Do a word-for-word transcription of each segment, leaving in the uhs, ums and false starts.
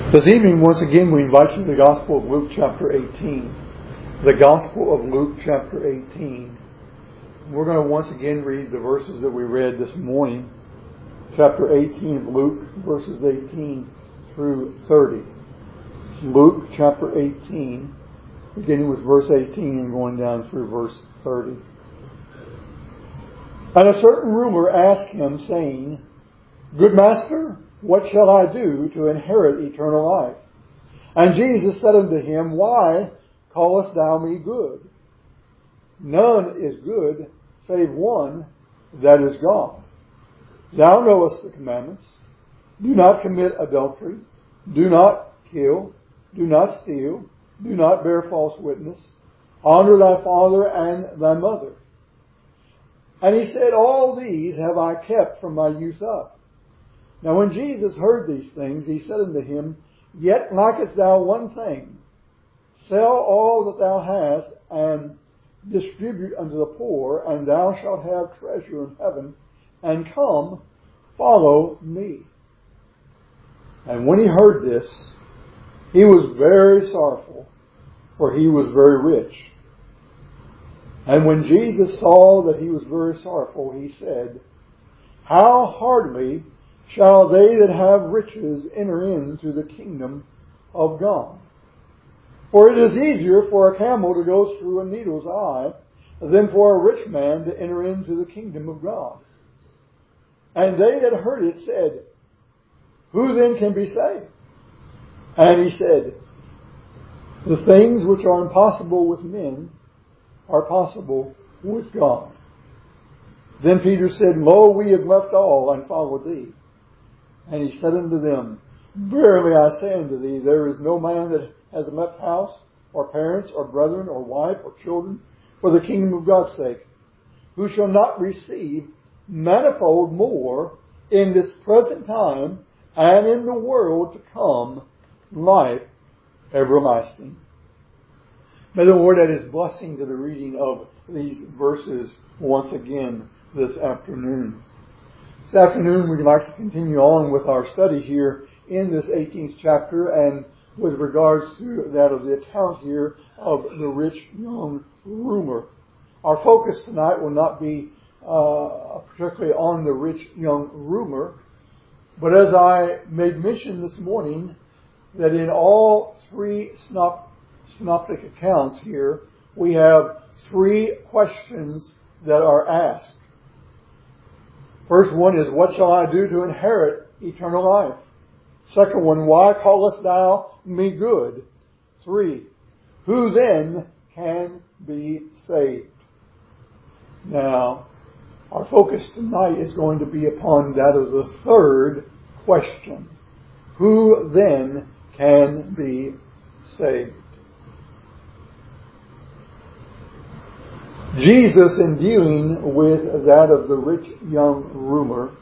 This evening, once again, we invite you to the Gospel of Luke chapter eighteen. The Gospel of Luke chapter eighteen. We're going to once again read the verses that we read this morning. Chapter eighteen of Luke, verses eighteen through thirty. Luke chapter eighteen, beginning with verse eighteen and going down through verse thirty. And a certain ruler asked him, saying, Good master, what shall I do to inherit eternal life? And Jesus said unto him, Why callest thou me good? None is good, save one, that is God. Thou knowest the commandments. Do not commit adultery. Do not kill. Do not steal. Do not bear false witness. Honor thy father and thy mother. And he said, All these have I kept from my youth up. Now when Jesus heard these things, he said unto him, Yet lackest thou one thing. Sell all that thou hast, and distribute unto the poor, and thou shalt have treasure in heaven, and come, follow me. And when he heard this, he was very sorrowful, for he was very rich. And when Jesus saw that he was very sorrowful, he said, How hardly shall they that have riches enter into the kingdom of God? For it is easier for a camel to go through a needle's eye than for a rich man to enter into the kingdom of God. And they that heard it said, Who then can be saved? And he said, The things which are impossible with men are possible with God. Then Peter said, Lo, we have left all and followed thee. And he said unto them, Verily I say unto thee, there is no man that has left house, or parents, or brethren, or wife, or children, for the kingdom of God's sake, who shall not receive manifold more in this present time, and in the world to come, life everlasting. May the Lord add His blessing to the reading of these verses once again this afternoon. This afternoon we'd like to continue on with our study here in this eighteenth chapter, and with regards to that of the account here of the rich young ruler. Our focus tonight will not be uh, particularly on the rich young ruler, but as I made mention this morning, that in all three synop- synoptic accounts here, we have three questions that are asked. First one is, What shall I do to inherit eternal life? Second one, Why callest thou me good? Three, Who then can be saved? Now, our focus tonight is going to be upon that of the third question. Who then can be saved? Jesus, in dealing with that of the rich young ruler,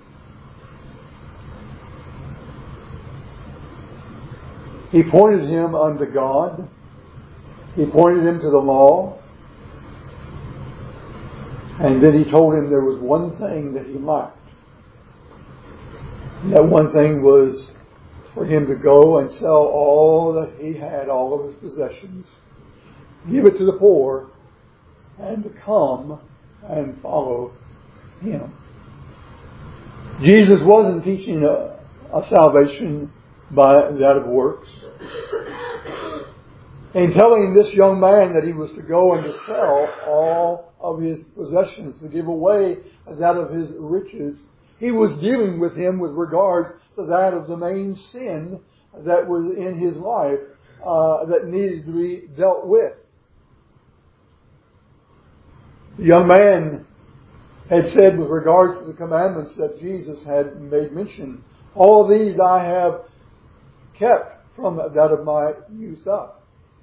He pointed him unto God. He pointed him to the law. And then He told him there was one thing that he lacked. And that one thing was for him to go and sell all that he had, all of his possessions, give it to the poor, and to come and follow Him. Jesus wasn't teaching a, a salvation by that of works. In telling this young man that he was to go and to sell all of his possessions, to give away that of his riches, He was dealing with him with regards to that of the main sin that was in his life uh, that needed to be dealt with. The young man had said with regards to the commandments that Jesus had made mention, All these I have kept from that of my youth up.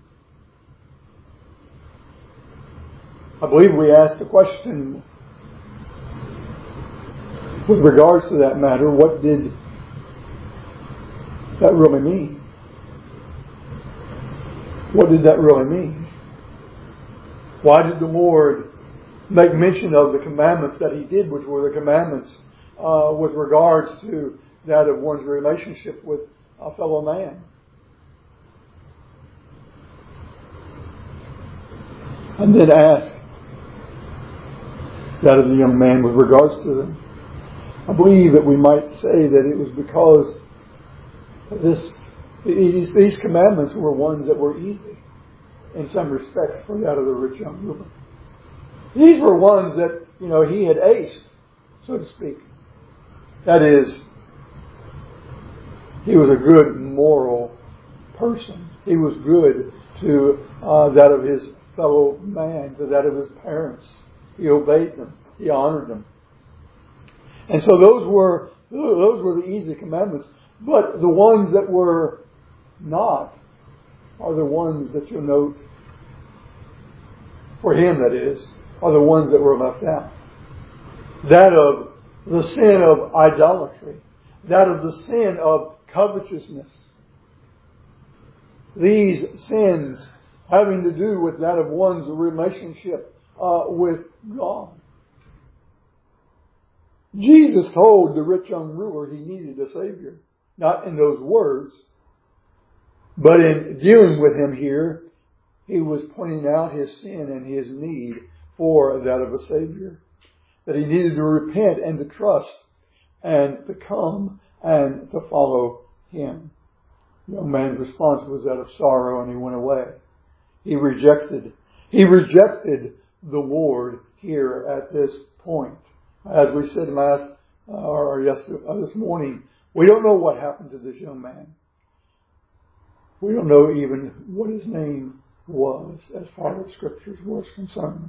I believe we asked the question with regards to that matter, what did that really mean? What did that really mean? Why did the Lord make mention of the commandments that He did, which were the commandments uh, with regards to that of one's relationship with a fellow man? and then ask that of the young man with regards to them. I believe that we might say that it was because this these, these commandments were ones that were easy in some respect for that of the rich young ruler. These were ones that, you know, he had aced, so to speak. That is, he was a good moral person. He was good to uh, that of his fellow man, to that of his parents. He obeyed them. He honored them. And so those were those were the easy commandments. But the ones that were not are the ones that you'll note, for him that is, are the ones that were left out. That of the sin of idolatry. That of the sin of covetousness. These sins having to do with that of one's relationship uh, with God. Jesus told the rich young ruler he needed a Savior. Not in those words, but in dealing with him here, he was pointing out his sin and his need for that of a Savior. That he needed to repent and to trust and to come and to follow him. The young man's response was that of sorrow, and he went away. He rejected, he rejected the Lord here at this point. As we said last, uh, or yesterday, uh, this morning, we don't know what happened to this young man. We don't know even what his name was as far as Scriptures was concerned.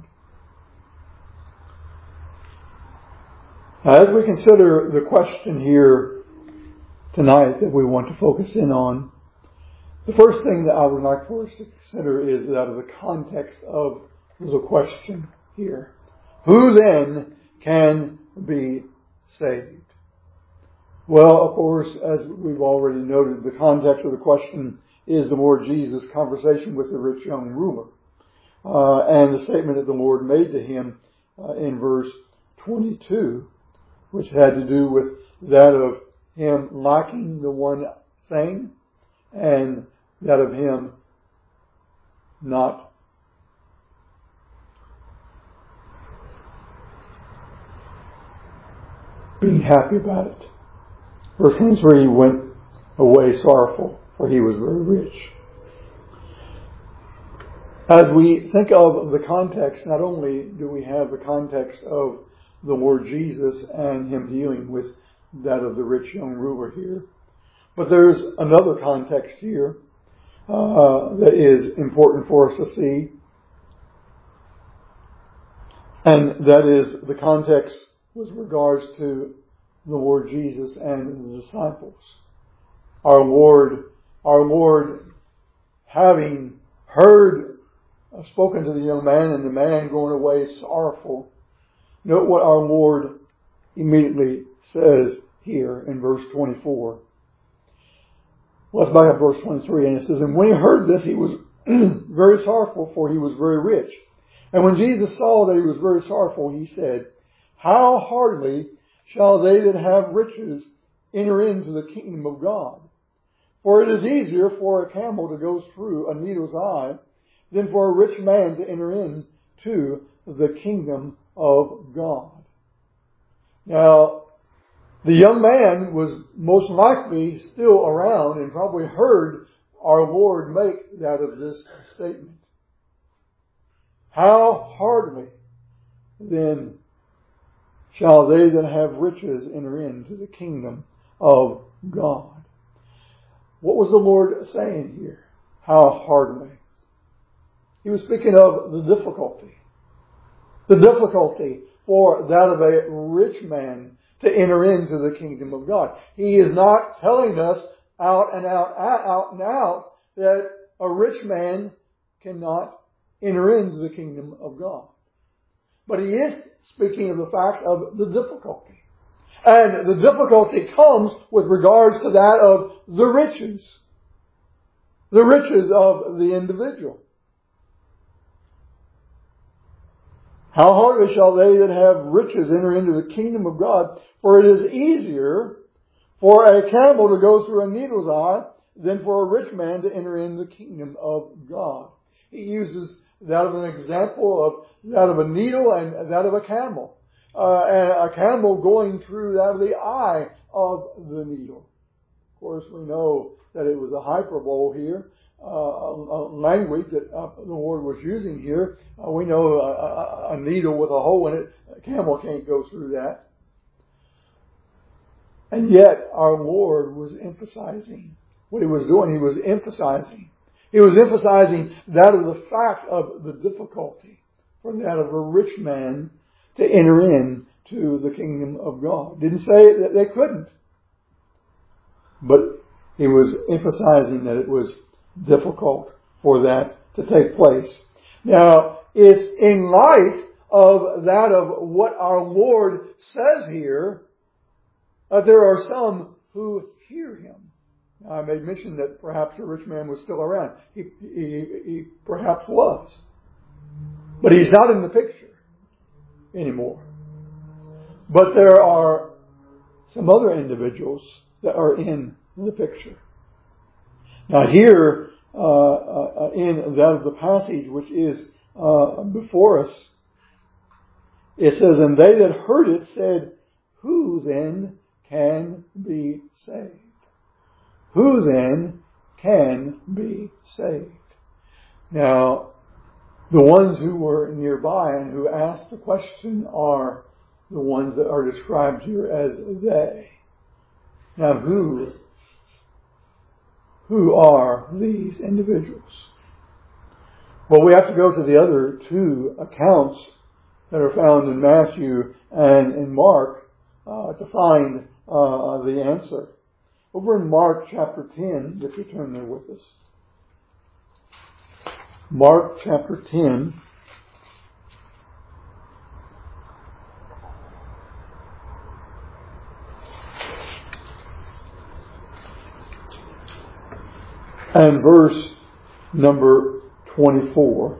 Now, as we consider the question here tonight that we want to focus in on, the first thing that I would like for us to consider is that of the context of the question here. Who then can be saved? Well, of course, as we've already noted, the context of the question is the Lord Jesus' conversation with the rich young ruler. Uh, and the statement that the Lord made to him uh, in verse twenty-two, which had to do with that of him lacking the one thing and that of him not being happy about it. Verse twenty-three, he went away sorrowful, for he was very rich. As we think of the context, not only do we have the context of the Lord Jesus and him dealing with that of the rich young ruler here, but there's another context here uh, that is important for us to see, and that is the context with regards to the Lord Jesus and the disciples. Our Lord, our Lord, having heard, uh, spoken to the young man, and the man going away sorrowful. Note what our Lord immediately says here in verse twenty-four. Let's back up verse twenty-three, and it says, "And when he heard this, he was very sorrowful, for he was very rich. And when Jesus saw that he was very sorrowful, he said, How hardly shall they that have riches enter into the kingdom of God? For it is easier for a camel to go through a needle's eye than for a rich man to enter into the kingdom of God." Now, the young man was most likely still around and probably heard our Lord make that of this statement. How hardly then shall they that have riches enter into the kingdom of God? What was the Lord saying here? How hardly? He was speaking of the difficulty. The difficulty for that of a rich man to enter into the kingdom of God. He is not telling us out and out, out and out that a rich man cannot enter into the kingdom of God. But he is speaking of the fact of the difficulty. And the difficulty comes with regards to that of the riches. The riches of the individual. How hardly shall they that have riches enter into the kingdom of God? For it is easier for a camel to go through a needle's eye than for a rich man to enter in the kingdom of God. He uses that of an example of that of a needle and that of a camel. Uh, and a camel going through that of the eye of the needle. Of course, we know that it was a hyperbole here, uh, a, a language that uh, the Lord was using here. Uh, we know a, a, a needle with a hole in it, a camel can't go through that. And yet, our Lord was emphasizing what He was doing. He was emphasizing. He was emphasizing that of the fact of the difficulty for that of a rich man to enter in to the kingdom of God. Didn't say that they couldn't. But He was emphasizing that it was difficult for that to take place. Now, it's in light of that of what our Lord says here, Uh, there are some who hear Him. Now, I may mention that perhaps the rich man was still around. He, he, he perhaps was. But he's not in the picture anymore. But there are some other individuals that are in the picture. Now here, uh, uh, in that of the passage which is uh, before us, it says, "And they that heard it said, Who then can be saved?" Who then can be saved? Now, the ones who were nearby and who asked the question are the ones that are described here as they. Now, who, who are these individuals? Well, we have to go to the other two accounts that are found in Matthew and in Mark uh, to find uh, the answer. Over in Mark chapter ten, if you turn there with us. Mark chapter ten. And verse number twenty-four.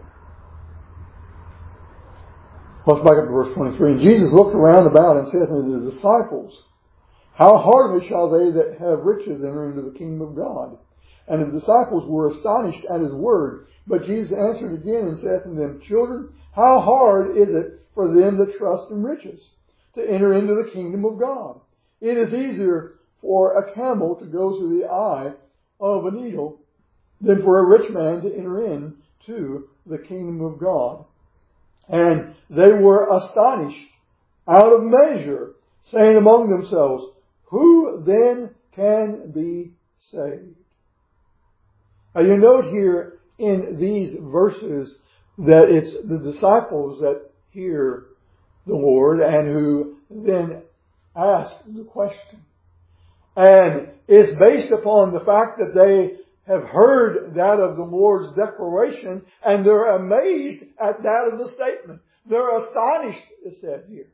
Let's back up to verse twenty-three. "And Jesus looked around about and saith unto his disciples, How hardly shall they that have riches enter into the kingdom of God? And the disciples were astonished at his word. But Jesus answered again and saith unto them, Children, how hard is it for them that trust in riches to enter into the kingdom of God? It is easier for a camel to go through the eye of a needle than for a rich man to enter in to the kingdom of God. And they were astonished out of measure, saying among themselves, Who then can be saved?" Now you note here in these verses that it's the disciples that hear the Lord and who then ask the question. And it's based upon the fact that they have heard that of the Lord's declaration and they're amazed at that of the statement. They're astonished, it says here.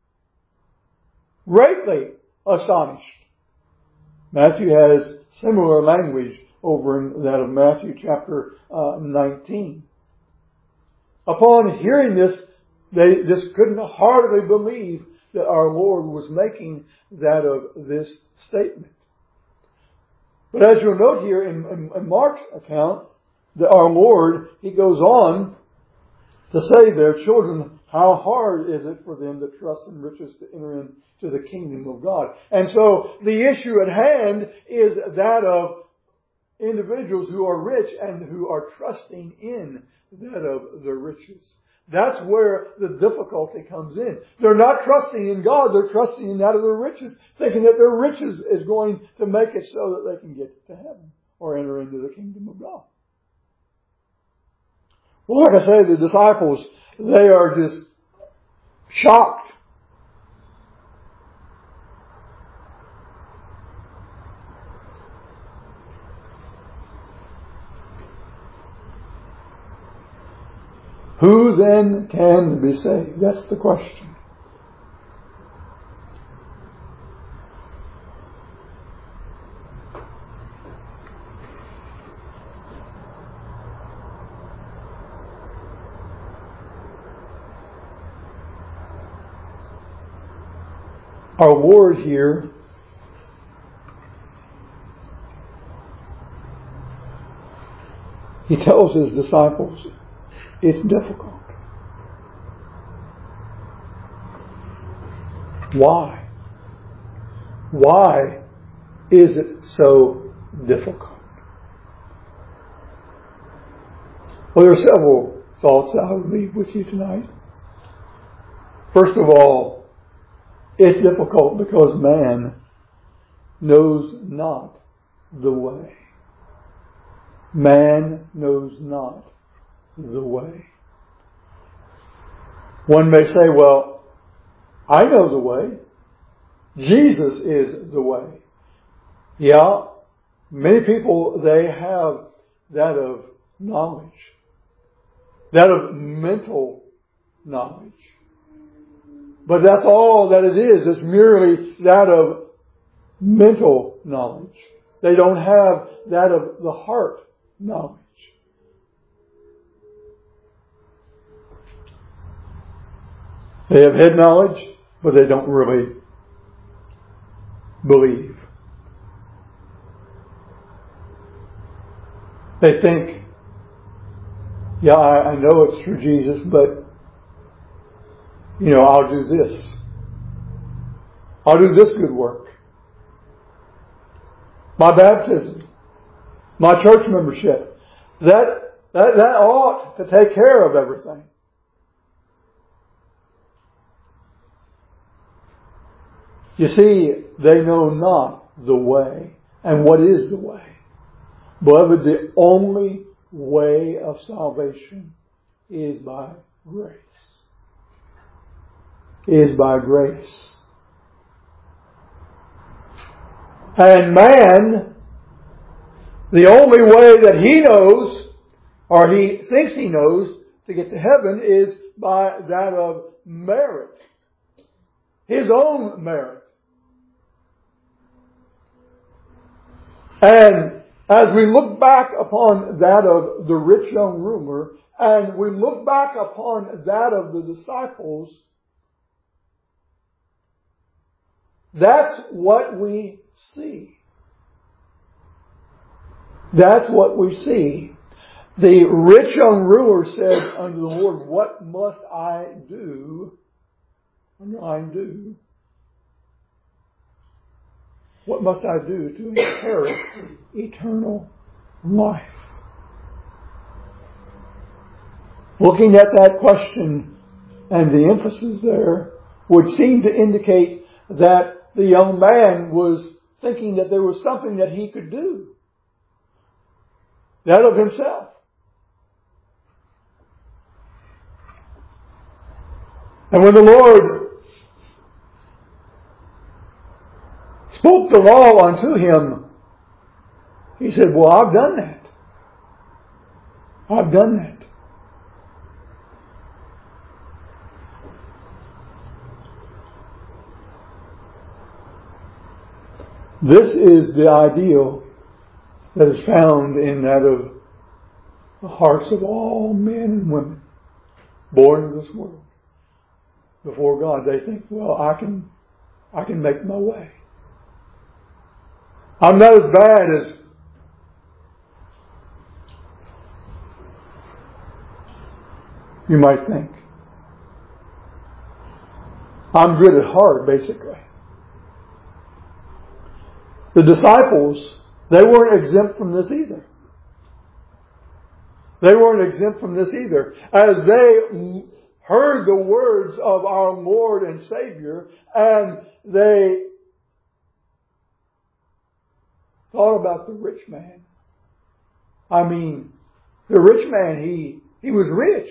Greatly astonished. Matthew has similar language over in that of Matthew chapter uh, nineteen. Upon hearing this, they just couldn't hardly believe that our Lord was making that of this statement. But as you'll note here in, in, in Mark's account, that our Lord, He goes on to say there, Children, how hard is it for them that trust in riches to enter into the kingdom of God? And so the issue at hand is that of individuals who are rich and who are trusting in that of their riches. That's where the difficulty comes in. They're not trusting in God, they're trusting in that of their riches, thinking that their riches is going to make it so that they can get to heaven or enter into the kingdom of God. Well, like I say, the disciples, they are just shocked. Who then can be saved? That's the question. Our Lord here He tells His disciples It's difficult. Why? Why is it so difficult? Well, there are several thoughts I would leave with you tonight. First of all, it's difficult because man knows not the way. Man knows not the way. One may say, well, I know the way. Jesus is the way. Yeah, many people, they have that of knowledge. That of mental knowledge. But that's all that it is. It's merely that of mental knowledge. They don't have that of the heart knowledge. They have head knowledge, but they don't really believe. They think, yeah, I, I know it's through Jesus, but, you know, I'll do this. I'll do this good work. My baptism. My church membership. That, that, that ought to take care of everything. You see, they know not the way. And what is the way? Beloved, the only way of salvation is by grace. Is by grace. And man, the only way that he knows, or he thinks he knows, to get to heaven is by that of merit. His own merit. And as we look back upon that of the rich young ruler, and we look back upon that of the disciples, that's what we see. That's what we see. The rich young ruler said unto the Lord, what must I do? What must I do? What must I do to inherit eternal life? Looking at that question and the emphasis there would seem to indicate that the young man was thinking that there was something that he could do. That of himself. And when the Lord spoke the law unto him, he said, well, I've done that. I've done that. This is the ideal that is found in that of the hearts of all men and women born in this world. Before God, they think, well, I can, I can make my way. I'm not as bad as you might think. I'm good at heart, basically. The disciples, they weren't exempt from this either. They weren't exempt from this either. As they heard the words of our Lord and Savior, and they thought about the rich man. I mean, the rich man, he, he was rich.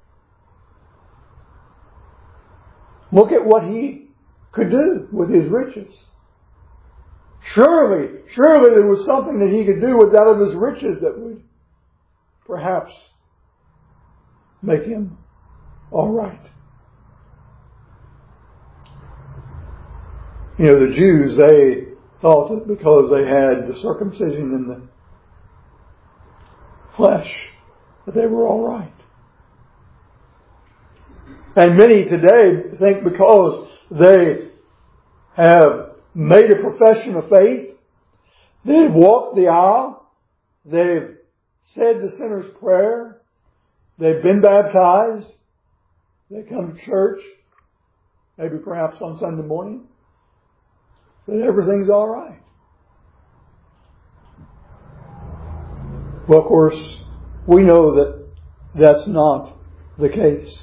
Look at what he could do with his riches. Surely, surely there was something that he could do with that of his riches that would perhaps make him all right. You know, the Jews, they thought that because they had the circumcision in the flesh, that they were all right. And many today think because they have made a profession of faith, they've walked the aisle, they've said the sinner's prayer, They've been baptized. They come to church, maybe perhaps on Sunday morning, that everything's all right. Well, of course, we know that that's not the case.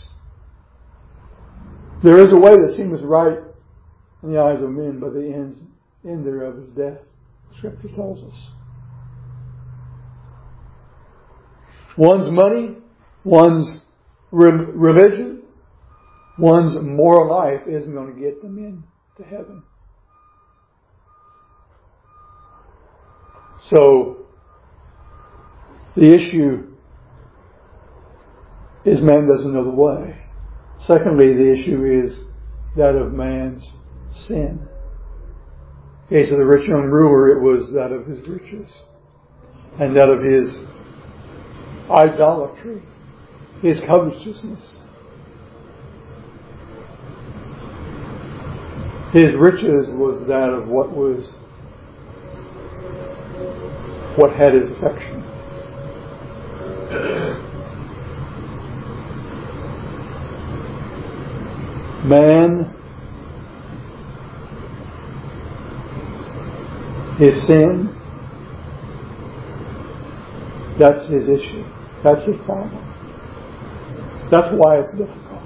There is a way that seems right in the eyes of men, but the end, end thereof is death. Scripture tells us. One's money, one's re- religion, one's moral life isn't going to get them into heaven. So, the issue is man doesn't know the way. Secondly, the issue is that of man's sin. In the case of the rich young ruler, it was that of his riches and that of his idolatry, his covetousness. His riches was that of what was, what had his affection. Man, his sin, that's his issue. That's his problem. That's why it's difficult.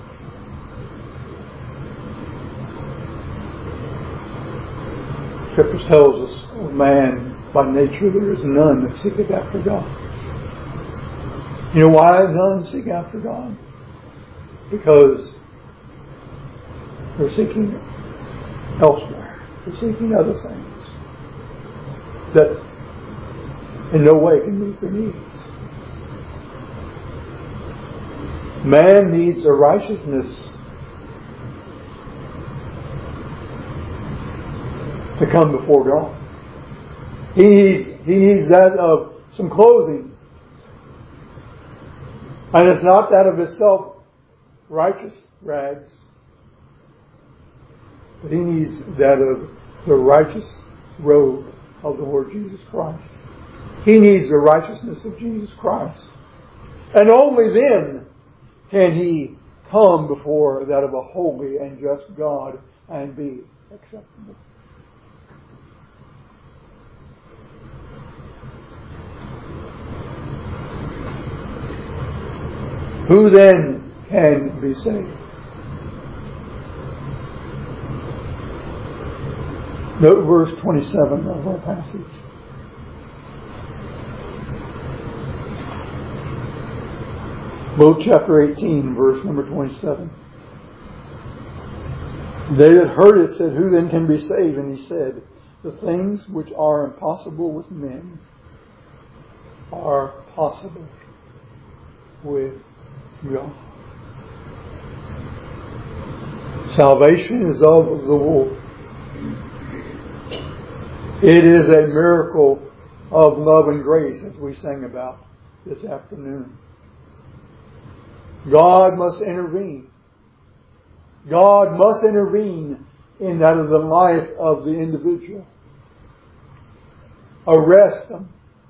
Scripture tells us of man, by nature there is none that seeketh after God. You know why none seek after God? Because they're seeking elsewhere. They're seeking other things that in no way can meet their needs. Man needs a righteousness to come before God. He needs, he needs that of some clothing. And it's not that of his self-righteous rags. But he needs that of the righteous robe of the Lord Jesus Christ. He needs the righteousness of Jesus Christ. And only then can he come before that of a holy and just God and be acceptable. Who then can be saved? Note verse twenty-seven of our passage. Luke chapter eighteen, verse number twenty-seven. They that heard it said, who then can be saved? And he said, the things which are impossible with men are possible with God. Salvation is of the Lord. It is a miracle of love and grace, as we sang about this afternoon. God must intervene. God must intervene in that of the life of the individual. Arrest them.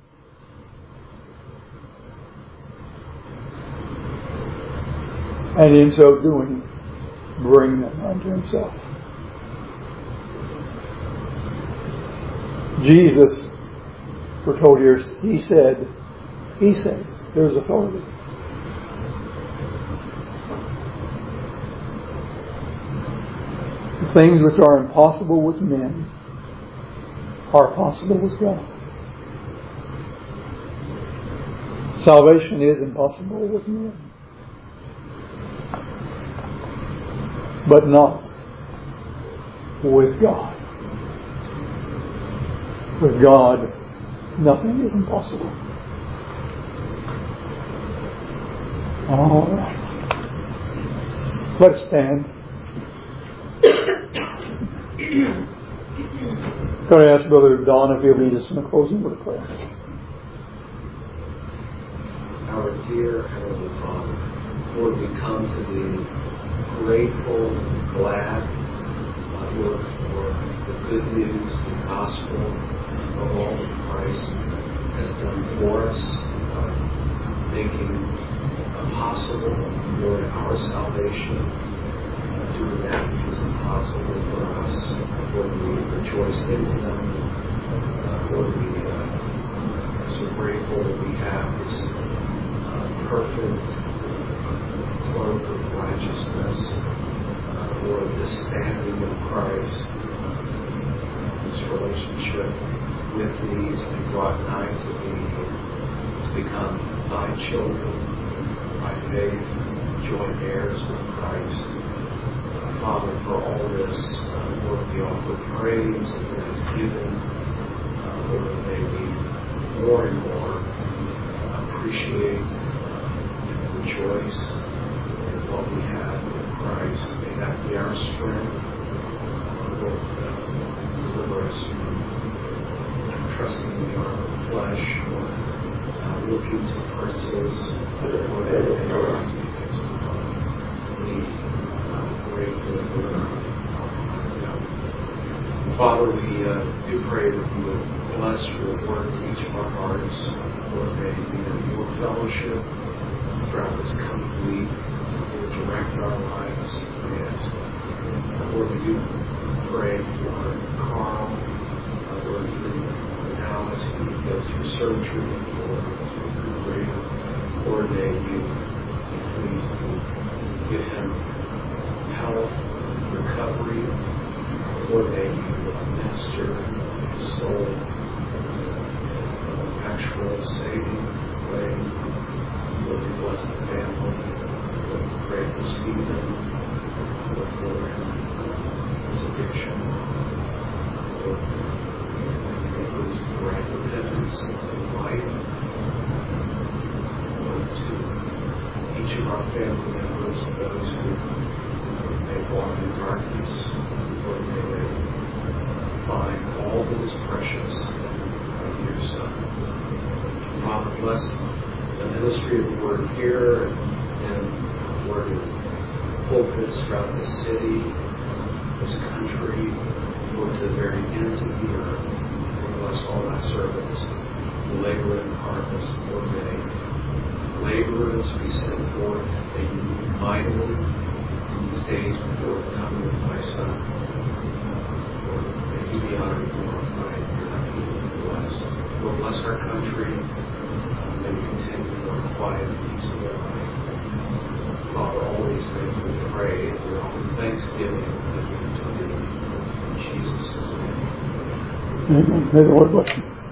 And in so doing, bring them unto Himself. Jesus, we're told here, He said, He said, there's authority. The things which are impossible with men are possible with God. Salvation is impossible with men, but not with God. With God, nothing is impossible. All right. Let's stand. I'm going to ask Brother Don if he'll lead us in a closing word of prayer. Our dear Heavenly Father, Lord, we come to Thee grateful, glad, Lord, for the good news, the gospel of all that Christ has done for us, uh, making uh, possible, Lord, our salvation, uh, doing that which is impossible for us. Lord, we rejoice in them. Uh, Lord, we uh, are so grateful that we have this uh, perfect cloak of righteousness, uh, Lord, this standing of Christ, uh, this relationship with thee to be brought nigh to thee, to become thy children by faith, joint heirs with Christ. Uh, Father, for all this, uh, Lord, we offer praise and thanksgiving. Uh, Lord, may we more and more appreciate and rejoice in what we have in Christ. May that be our strength. Uh, Lord, uh, deliver us from trusting in the arm of the flesh, or uh, looking to princes, or anything else to be fixed upon the uh, great deliverer. Father, we uh, do pray that you would bless your word in each of our hearts. Lord, may we in your fellowship throughout this coming week, Lord, direct our lives. Yes. Lord, we do pray for Carl. Uh, Lord, even now as he goes through surgery, Lord, recuperate. Lord, may you be pleased to give him health, recovery. Lord, may you minister to his soul in an actual saving way. Lord, we bless the family. Lord, we pray for Stephen. Lord, for his addiction. Lord, right repentance and life. Lord, to each of our family members, those who may walk in darkness, Lord, may they find all that is precious in your Son. Father, bless the ministry of the word here and the word of pulpits throughout this city, this country, Lord, to the very ends of the earth. Bless all thy servants who labor in the harvest. Lord, may laborers be sent forth. May you move mightily in these days before the coming of my Son. Lord, may you be honored and glorified. May thy people be blessed. Lord, bless our country. May we continue Lord, quiet and peaceful life. Father, all these things we pray and we offer thanksgiving that we do to thee. In Jesus' name. Amen. May the Lord bless you.